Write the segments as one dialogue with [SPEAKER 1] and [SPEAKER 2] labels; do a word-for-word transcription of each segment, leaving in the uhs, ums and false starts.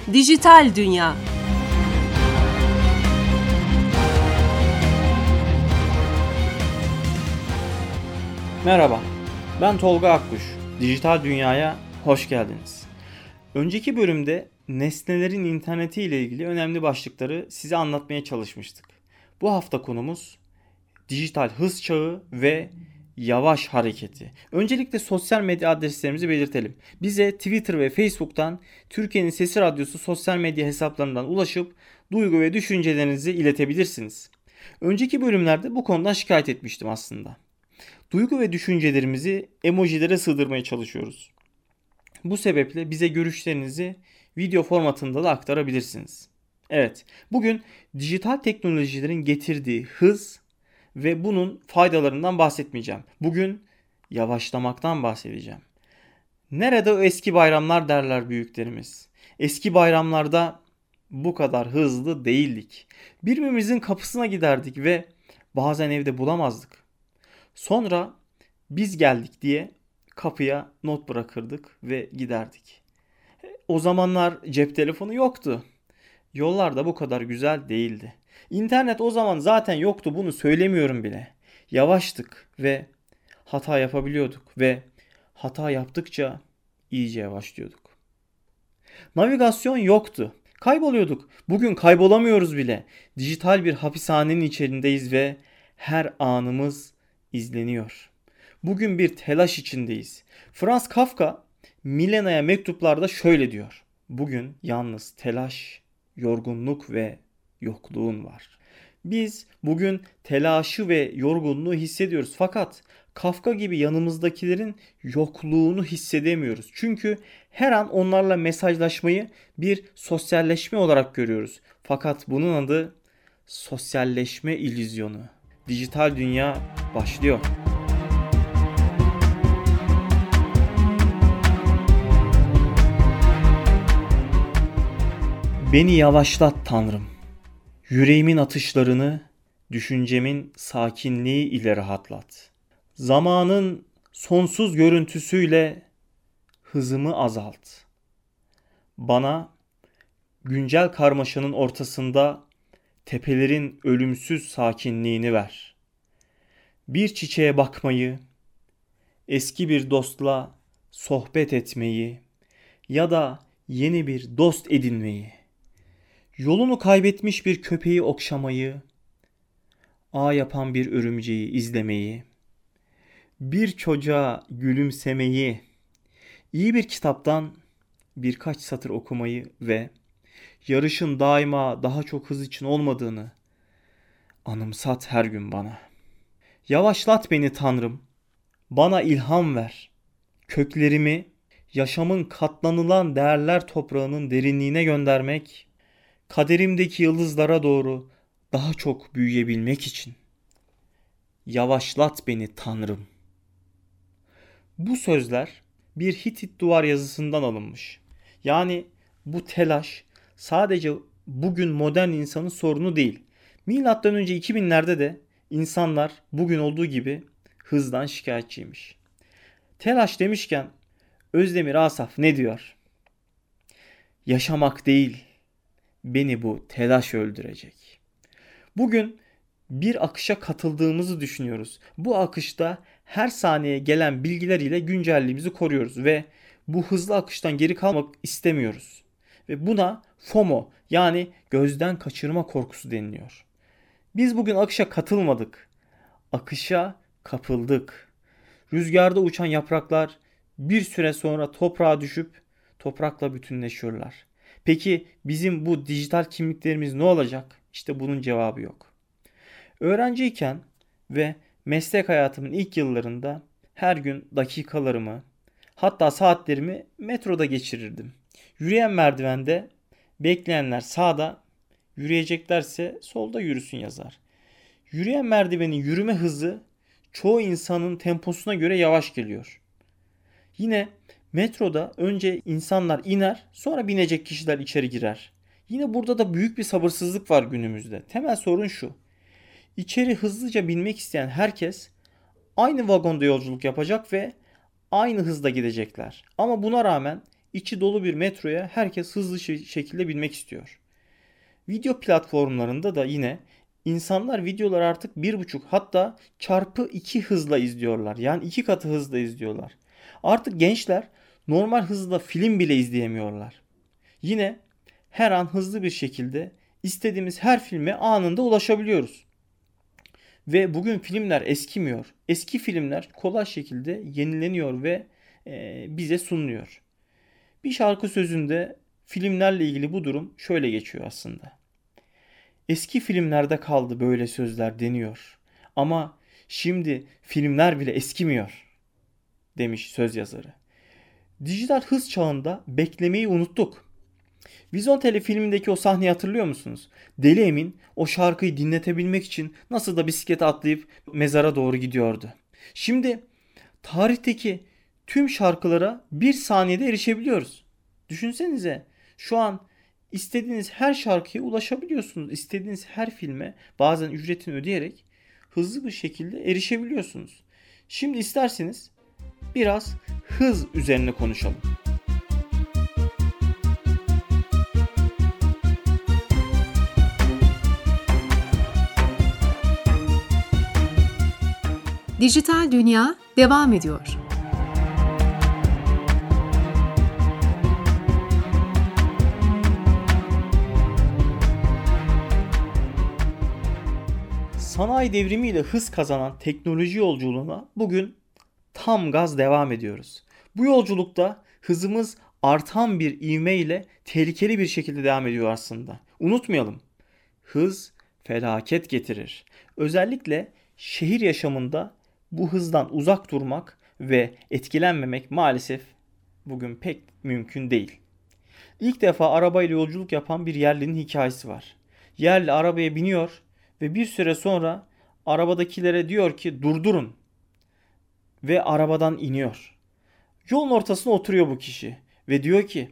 [SPEAKER 1] Dijital Dünya.
[SPEAKER 2] Merhaba, ben Tolga Akkuş. Dijital Dünya'ya hoş geldiniz. Önceki bölümde nesnelerin interneti ile ilgili önemli başlıkları size anlatmaya çalışmıştık. Bu hafta konumuz dijital hız çağı ve yavaş hareketi. Öncelikle sosyal medya adreslerimizi belirtelim. Bize Twitter ve Facebook'tan Türkiye'nin Sesi Radyosu sosyal medya hesaplarından ulaşıp duygu ve düşüncelerinizi iletebilirsiniz. Önceki bölümlerde bu konudan şikayet etmiştim aslında. Duygu ve düşüncelerimizi emojilere sığdırmaya çalışıyoruz. Bu sebeple bize görüşlerinizi video formatında da aktarabilirsiniz. Evet, bugün dijital teknolojilerin getirdiği hız ve bunun faydalarından bahsetmeyeceğim. Bugün yavaşlamaktan bahsedeceğim. Nerede o eski bayramlar derler büyüklerimiz. Eski bayramlarda bu kadar hızlı değildik. Birbirimizin kapısına giderdik ve bazen evde bulamazdık. Sonra biz geldik diye kapıya not bırakırdık ve giderdik. O zamanlar cep telefonu yoktu. Yollar da bu kadar güzel değildi. İnternet o zaman zaten yoktu, bunu söylemiyorum bile. Yavaştık ve hata yapabiliyorduk ve hata yaptıkça iyice yavaşlıyorduk. Navigasyon yoktu. Kayboluyorduk. Bugün kaybolamıyoruz bile. Dijital bir hapishanenin içerindeyiz ve her anımız izleniyor. Bugün bir telaş içindeyiz. Franz Kafka Milena'ya mektuplarda şöyle diyor. Bugün yalnız telaş, yorgunluk ve yokluğun var. Biz bugün telaşı ve yorgunluğu hissediyoruz. Fakat Kafka gibi yanımızdakilerin yokluğunu hissedemiyoruz. Çünkü her an onlarla mesajlaşmayı bir sosyalleşme olarak görüyoruz. Fakat bunun adı sosyalleşme illüzyonu. Dijital dünya başlıyor. Beni yavaşlat Tanrım. Yüreğimin atışlarını, düşüncemin sakinliği ile rahatlat. Zamanın sonsuz görüntüsüyle hızımı azalt. Bana güncel karmaşanın ortasında tepelerin ölümsüz sakinliğini ver. Bir çiçeğe bakmayı, eski bir dostla sohbet etmeyi ya da yeni bir dost edinmeyi, yolunu kaybetmiş bir köpeği okşamayı, ağ yapan bir örümceği izlemeyi, bir çocuğa gülümsemeyi, iyi bir kitaptan birkaç satır okumayı ve yarışın daima daha çok hız için olmadığını anımsat her gün bana. Yavaşlat beni Tanrım, bana ilham ver. Köklerimi yaşamın katlanılan değerler toprağının derinliğine göndermek, kaderimdeki yıldızlara doğru daha çok büyüyebilmek için. Yavaşlat beni Tanrım. Bu sözler bir Hitit duvar yazısından alınmış. Yani bu telaş sadece bugün modern insanın sorunu değil. Milattan önce iki binlerde de insanlar bugün olduğu gibi hızdan şikayetçiymiş. Telaş demişken Özdemir Asaf ne diyor? Yaşamak değil, beni bu telaş öldürecek. Bugün bir akışa katıldığımızı düşünüyoruz. Bu akışta her saniye gelen bilgiler ile güncelliğimizi koruyoruz ve bu hızlı akıştan geri kalmak istemiyoruz. Ve buna FOMO yani gözden kaçırma korkusu deniliyor. Biz bugün akışa katılmadık. Akışa kapıldık. Rüzgarda uçan yapraklar bir süre sonra toprağa düşüp toprakla bütünleşiyorlar. Peki bizim bu dijital kimliklerimiz ne olacak? İşte bunun cevabı yok. Öğrenciyken ve meslek hayatımın ilk yıllarında her gün dakikalarımı, hatta saatlerimi metroda geçirirdim. Yürüyen merdivende bekleyenler sağda, yürüyeceklerse solda yürüsün yazar. Yürüyen merdivenin yürüme hızı çoğu insanın temposuna göre yavaş geliyor. Yine metroda önce insanlar iner, sonra binecek kişiler içeri girer. Yine burada da büyük bir sabırsızlık var günümüzde. Temel sorun şu. İçeri hızlıca binmek isteyen herkes aynı vagonda yolculuk yapacak ve aynı hızda gidecekler. Ama buna rağmen içi dolu bir metroya herkes hızlı şekilde binmek istiyor. Video platformlarında da yine insanlar videoları artık bir buçuk hatta çarpı iki hızla izliyorlar. Yani iki katı hızla izliyorlar. Artık gençler normal hızla film bile izleyemiyorlar. Yine her an hızlı bir şekilde istediğimiz her filme anında ulaşabiliyoruz. Ve bugün filmler eskimiyor. Eski filmler kolay şekilde yenileniyor ve e, bize sunuluyor. Bir şarkı sözünde filmlerle ilgili bu durum şöyle geçiyor aslında. Eski filmlerde kaldı böyle sözler deniyor. Ama şimdi filmler bile eskimiyor demiş söz yazarı. Dijital hız çağında beklemeyi unuttuk. Vizontele filmindeki o sahneyi hatırlıyor musunuz? Deli Emin o şarkıyı dinletebilmek için nasıl da bisiklete atlayıp mezara doğru gidiyordu. Şimdi tarihteki tüm şarkılara bir saniyede erişebiliyoruz. Düşünsenize şu an istediğiniz her şarkıya ulaşabiliyorsunuz. İstediğiniz her filme bazen ücretini ödeyerek hızlı bir şekilde erişebiliyorsunuz. Şimdi isterseniz biraz hız üzerine konuşalım.
[SPEAKER 1] Dijital Dünya devam ediyor.
[SPEAKER 2] Sanayi devrimiyle hız kazanan teknoloji yolculuğuna bugün tam gaz devam ediyoruz. Bu yolculukta hızımız artan bir ivmeyle tehlikeli bir şekilde devam ediyor aslında. Unutmayalım, hız felaket getirir. Özellikle şehir yaşamında bu hızdan uzak durmak ve etkilenmemek maalesef bugün pek mümkün değil. İlk defa arabayla yolculuk yapan bir yerlinin hikayesi var. Yerli arabaya biniyor ve bir süre sonra arabadakilere diyor ki durdurun ve arabadan iniyor. Yolun ortasına oturuyor bu kişi ve diyor ki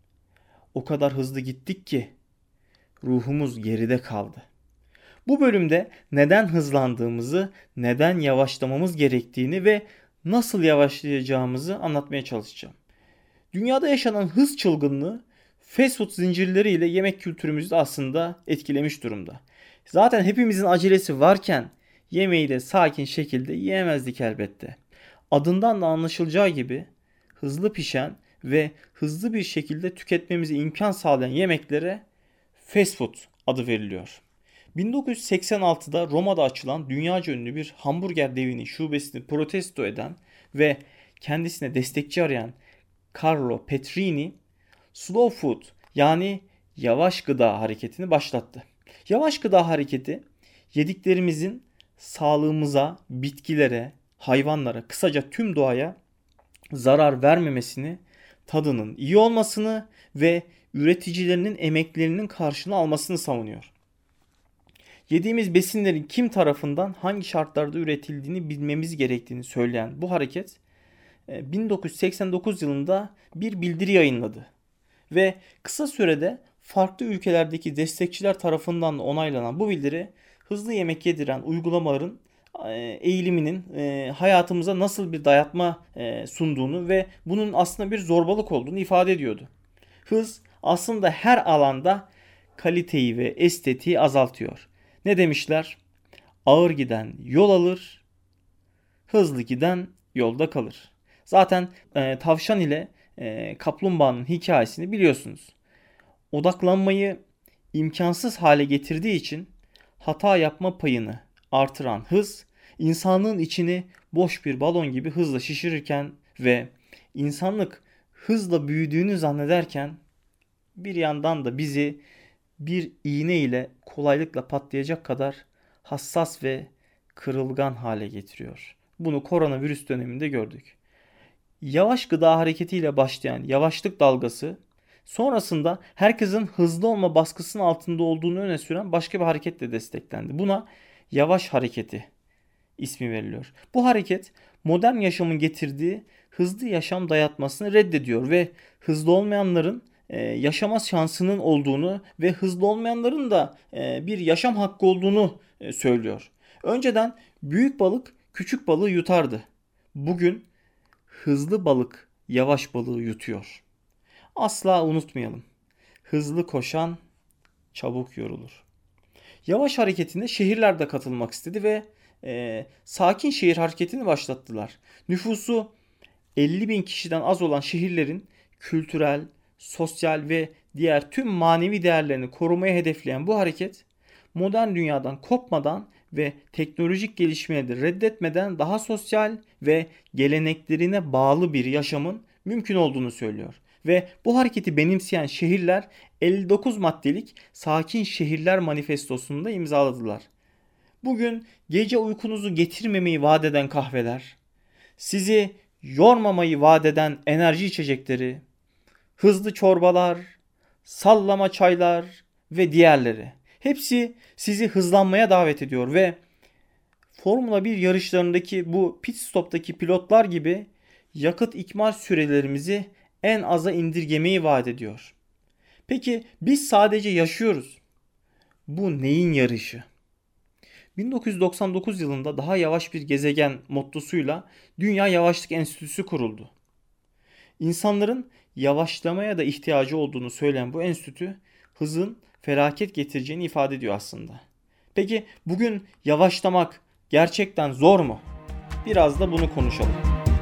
[SPEAKER 2] o kadar hızlı gittik ki ruhumuz geride kaldı. Bu bölümde neden hızlandığımızı, neden yavaşlamamız gerektiğini ve nasıl yavaşlayacağımızı anlatmaya çalışacağım. Dünyada yaşanan hız çılgınlığı fast food zincirleriyle yemek kültürümüzü de aslında etkilemiş durumda. Zaten hepimizin acelesi varken yemeği de sakin şekilde yiyemezdik elbette. Adından da anlaşılacağı gibi hızlı pişen ve hızlı bir şekilde tüketmemize imkan sağlayan yemeklere fast food adı veriliyor. bin dokuz yüz seksen altıda Roma'da açılan dünyaca ünlü bir hamburger devinin şubesini protesto eden ve kendisine destekçi arayan Carlo Petrini, slow food yani yavaş gıda hareketini başlattı. Yavaş gıda hareketi yediklerimizin sağlığımıza, bitkilere, hayvanlara, kısaca tüm doğaya zarar vermemesini, tadının iyi olmasını ve üreticilerinin emeklerinin karşılığını almasını savunuyor. Yediğimiz besinlerin kim tarafından hangi şartlarda üretildiğini bilmemiz gerektiğini söyleyen bu hareket bin dokuz yüz seksen dokuz yılında bir bildiri yayınladı. Ve kısa sürede farklı ülkelerdeki destekçiler tarafından onaylanan bu bildiri hızlı yemek yediren uygulamaların eğiliminin hayatımıza nasıl bir dayatma sunduğunu ve bunun aslında bir zorbalık olduğunu ifade ediyordu. Hız aslında her alanda kaliteyi ve estetiği azaltıyor. Ne demişler? Ağır giden yol alır, hızlı giden yolda kalır. Zaten e, tavşan ile e, kaplumbağanın hikayesini biliyorsunuz. Odaklanmayı imkansız hale getirdiği için hata yapma payını artıran hız, insanlığın içini boş bir balon gibi hızla şişirirken ve insanlık hızla büyüdüğünü zannederken bir yandan da bizi bir iğne ile kolaylıkla patlayacak kadar hassas ve kırılgan hale getiriyor. Bunu koronavirüs döneminde gördük. Yavaş gıda hareketiyle başlayan yavaşlık dalgası sonrasında herkesin hızlı olma baskısının altında olduğunu öne süren başka bir hareketle desteklendi. Buna yavaş hareketi ismi veriliyor. Bu hareket modern yaşamın getirdiği hızlı yaşam dayatmasını reddediyor ve hızlı olmayanların yaşama şansının olduğunu ve hızlı olmayanların da bir yaşam hakkı olduğunu söylüyor. Önceden büyük balık küçük balığı yutardı. Bugün hızlı balık yavaş balığı yutuyor. Asla unutmayalım. Hızlı koşan çabuk yorulur. Yavaş hareketine şehirler de katılmak istedi ve e, sakin şehir hareketini başlattılar. Nüfusu elli bin kişiden az olan şehirlerin kültürel, sosyal ve diğer tüm manevi değerlerini korumaya hedefleyen bu hareket, modern dünyadan kopmadan ve teknolojik gelişmeleri reddetmeden daha sosyal ve geleneklerine bağlı bir yaşamın mümkün olduğunu söylüyor. Ve bu hareketi benimseyen şehirler elli dokuz maddelik Sakin Şehirler Manifestosu'nu da imzaladılar. Bugün gece uykunuzu getirmemeyi vaat eden kahveler, sizi yormamayı vaat eden enerji içecekleri, hızlı çorbalar, sallama çaylar ve diğerleri. Hepsi sizi hızlanmaya davet ediyor ve Formula bir yarışlarındaki bu pit stop'taki pilotlar gibi yakıt ikmal sürelerimizi en aza indirgemeyi vaat ediyor. Peki biz sadece yaşıyoruz. Bu neyin yarışı? bin dokuz yüz doksan dokuz yılında daha yavaş bir gezegen mottosuyla Dünya Yavaşlık Enstitüsü kuruldu. İnsanların yavaşlamaya da ihtiyacı olduğunu söyleyen bu enstitü hızın felaket getireceğini ifade ediyor aslında. Peki bugün yavaşlamak gerçekten zor mu? Biraz da bunu konuşalım.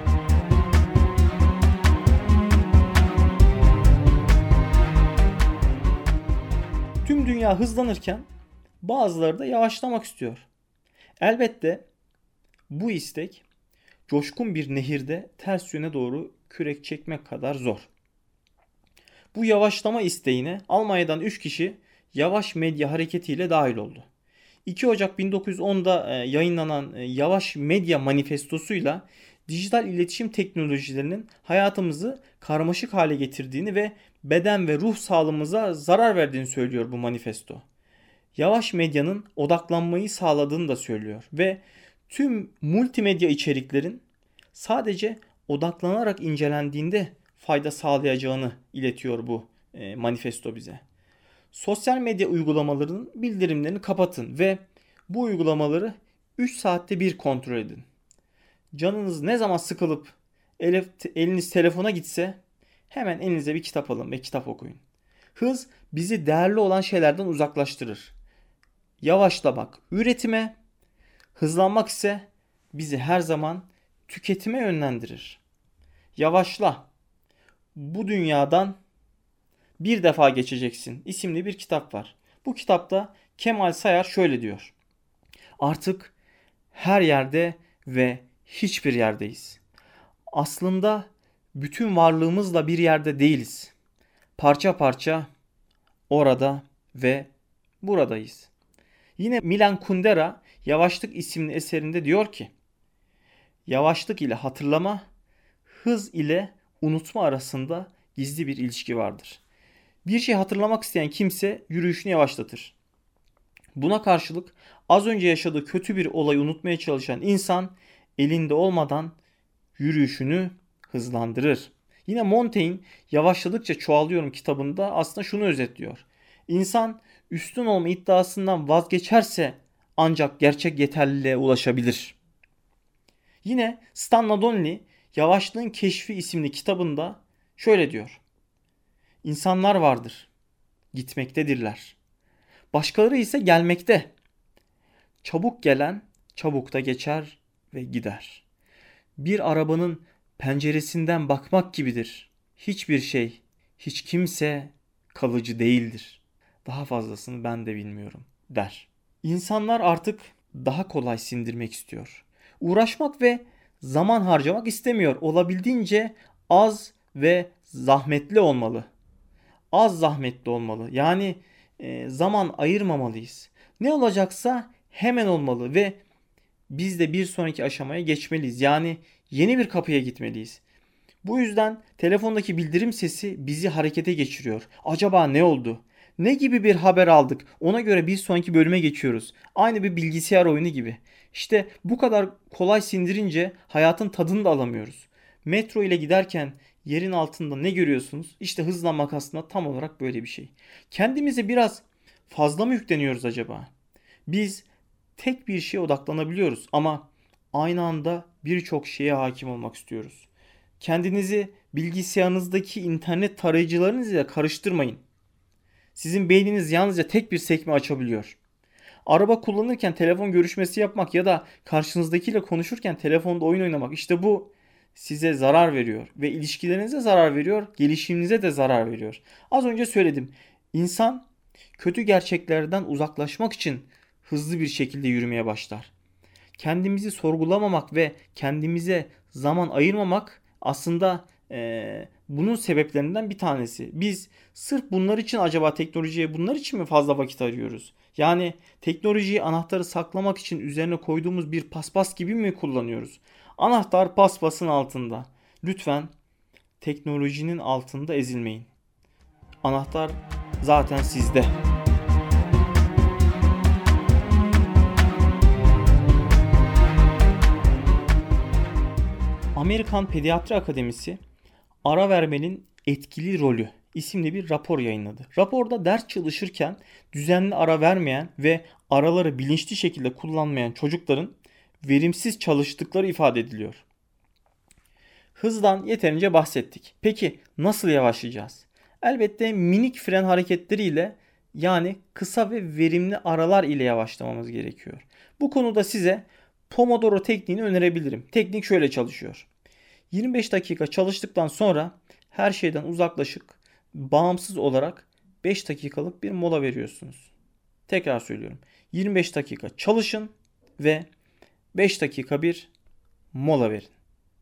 [SPEAKER 2] Tüm dünya hızlanırken bazıları da yavaşlamak istiyor. Elbette bu istek coşkun bir nehirde ters yöne doğru kürek çekmek kadar zor. Bu yavaşlama isteğine Almanya'dan üç kişi Yavaş Medya hareketiyle dahil oldu. iki Ocak bin dokuz yüz onda yayınlanan Yavaş Medya Manifestosu'yla dijital iletişim teknolojilerinin hayatımızı karmaşık hale getirdiğini ve beden ve ruh sağlığımıza zarar verdiğini söylüyor bu manifesto. Yavaş medyanın odaklanmayı sağladığını da söylüyor ve tüm multimedya içeriklerin sadece odaklanarak incelendiğinde fayda sağlayacağını iletiyor bu e, manifesto bize. Sosyal medya uygulamalarının bildirimlerini kapatın ve bu uygulamaları üç saatte bir kontrol edin. Canınız ne zaman sıkılıp eliniz telefona gitse hemen elinize bir kitap alın ve kitap okuyun. Hız bizi değerli olan şeylerden uzaklaştırır. Yavaşlamak üretime, hızlanmak ise bizi her zaman tüketime yönlendirir. Yavaşla. Bu dünyadan bir defa geçeceksin isimli bir kitap var. Bu kitapta Kemal Sayar şöyle diyor. Artık her yerde ve hiçbir yerdeyiz. Aslında bütün varlığımızla bir yerde değiliz. Parça parça orada ve buradayız. Yine Milan Kundera Yavaşlık isimli eserinde diyor ki, yavaşlık ile hatırlama, hız ile unutma arasında gizli bir ilişki vardır. Bir şey hatırlamak isteyen kimse yürüyüşünü yavaşlatır. Buna karşılık az önce yaşadığı kötü bir olayı unutmaya çalışan insan elinde olmadan yürüyüşünü hızlandırır. Yine Montaigne Yavaşladıkça Çoğalıyorum kitabında aslında şunu özetliyor. İnsan üstün olma iddiasından vazgeçerse ancak gerçek yeterliliğe ulaşabilir. Yine Stan Nadolny Yavaşlığın Keşfi isimli kitabında şöyle diyor. İnsanlar vardır, gitmektedirler. Başkaları ise gelmekte. Çabuk gelen çabuk da geçer ve gider. Bir arabanın penceresinden bakmak gibidir. Hiçbir şey, hiç kimse kalıcı değildir. Daha fazlasını ben de bilmiyorum der. İnsanlar artık daha kolay sindirmek istiyor. Uğraşmak ve zaman harcamak istemiyor. Olabildiğince az ve zahmetli olmalı. Az zahmetli olmalı. Yani e, zaman ayırmamalıyız. Ne olacaksa hemen olmalı ve biz de bir sonraki aşamaya geçmeliyiz. Yani yeni bir kapıya gitmeliyiz. Bu yüzden telefondaki bildirim sesi bizi harekete geçiriyor. Acaba ne oldu? Ne gibi bir haber aldık? Ona göre bir sonraki bölüme geçiyoruz. Aynı bir bilgisayar oyunu gibi. İşte bu kadar kolay sindirince hayatın tadını da alamıyoruz. Metro ile giderken yerin altında ne görüyorsunuz? İşte hızlanmak aslında tam olarak böyle bir şey. Kendimize biraz fazla mı yükleniyoruz acaba? Biz tek bir şeye odaklanabiliyoruz ama aynı anda birçok şeye hakim olmak istiyoruz. Kendinizi bilgisayarınızdaki internet tarayıcılarınızla karıştırmayın. Sizin beyniniz yalnızca tek bir sekme açabiliyor. Araba kullanırken telefon görüşmesi yapmak ya da karşınızdakiyle konuşurken telefonda oyun oynamak, işte bu size zarar veriyor ve ilişkilerinize zarar veriyor, gelişiminize de zarar veriyor. Az önce söyledim. İnsan kötü gerçeklerden uzaklaşmak için hızlı bir şekilde yürümeye başlar. Kendimizi sorgulamamak ve kendimize zaman ayırmamak aslında e, bunun sebeplerinden bir tanesi. Biz sırf bunlar için acaba teknolojiye bunlar için mi fazla vakit ayırıyoruz? Yani teknolojiyi anahtarı saklamak için üzerine koyduğumuz bir paspas gibi mi kullanıyoruz? Anahtar paspasın altında. Lütfen teknolojinin altında ezilmeyin. Anahtar zaten sizde. Amerikan Pediatri Akademisi Ara Vermenin Etkili Rolü isimli bir rapor yayınladı. Raporda ders çalışırken düzenli ara vermeyen ve araları bilinçli şekilde kullanmayan çocukların verimsiz çalıştıkları ifade ediliyor. Hızdan yeterince bahsettik. Peki nasıl yavaşlayacağız? Elbette minik fren hareketleriyle, yani kısa ve verimli aralar ile yavaşlamamız gerekiyor. Bu konuda size Pomodoro tekniğini önerebilirim. Teknik şöyle çalışıyor. yirmi beş dakika çalıştıktan sonra her şeyden uzaklaşıp bağımsız olarak beş dakikalık bir mola veriyorsunuz. Tekrar söylüyorum. yirmi beş dakika çalışın ve beş dakika bir mola verin.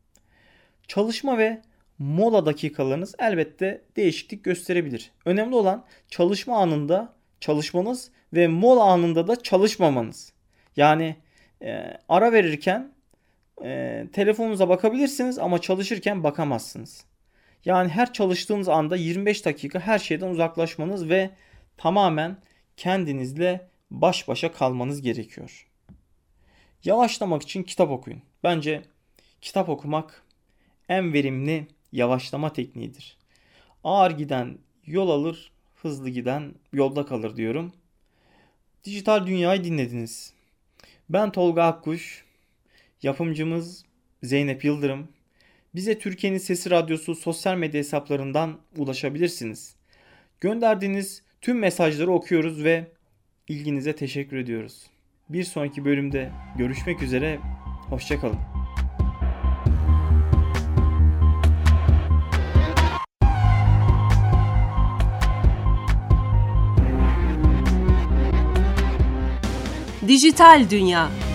[SPEAKER 2] Çalışma ve mola dakikalarınız elbette değişiklik gösterebilir. Önemli olan çalışma anında çalışmanız ve mola anında da çalışmamanız. Yani e, ara verirken e, telefonunuza bakabilirsiniz ama çalışırken bakamazsınız. Yani her çalıştığınız anda yirmi beş dakika her şeyden uzaklaşmanız ve tamamen kendinizle baş başa kalmanız gerekiyor. Yavaşlamak için kitap okuyun. Bence kitap okumak en verimli yavaşlama tekniğidir. Ağır giden yol alır, hızlı giden yolda kalır diyorum. Dijital Dünya'yı dinlediniz. Ben Tolga Akkuş, yapımcımız Zeynep Yıldırım. Bize Türkiye'nin Sesi Radyosu sosyal medya hesaplarından ulaşabilirsiniz. Gönderdiğiniz tüm mesajları okuyoruz ve ilginize teşekkür ediyoruz. Bir sonraki bölümde görüşmek üzere, hoşça kalın.
[SPEAKER 1] Dijital Dünya.